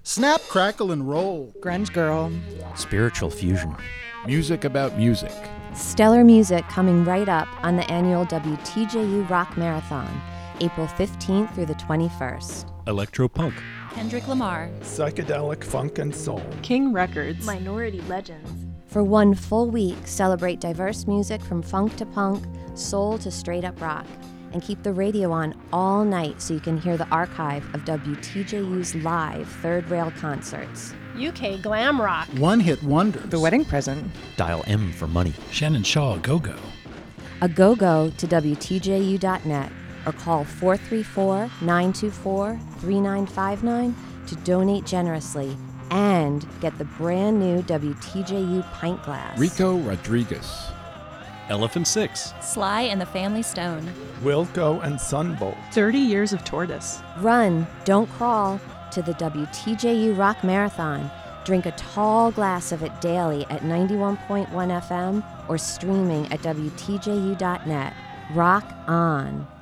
Snap, crackle, and roll. Grunge girl. Spiritual fusion. Music about music. Stellar music coming right up on the annual WTJU Rock Marathon, April 15th through the 21st. Electropunk. Kendrick Lamar. Psychedelic funk and soul. King Records. Minority Legends. For one full week, celebrate diverse music from funk to punk, soul to straight up rock, and keep the radio on all night so you can hear the archive of WTJU's live Third Rail concerts. UK glam rock. One-hit wonders. The Wedding Present. Dial M for money. Shannon Shaw, Go-Go. A go-go to WTJU.net or call 434-924-3959 to donate generously and get the brand new WTJU pint glass. Rico Rodriguez. Elephant Six. Sly and the Family Stone. Wilco and Sunbolt. 30 Years of Tortoise. Run, don't crawl to the WTJU Rock Marathon. Drink a tall glass of it daily at 91.1 FM or streaming at WTJU.net. Rock on.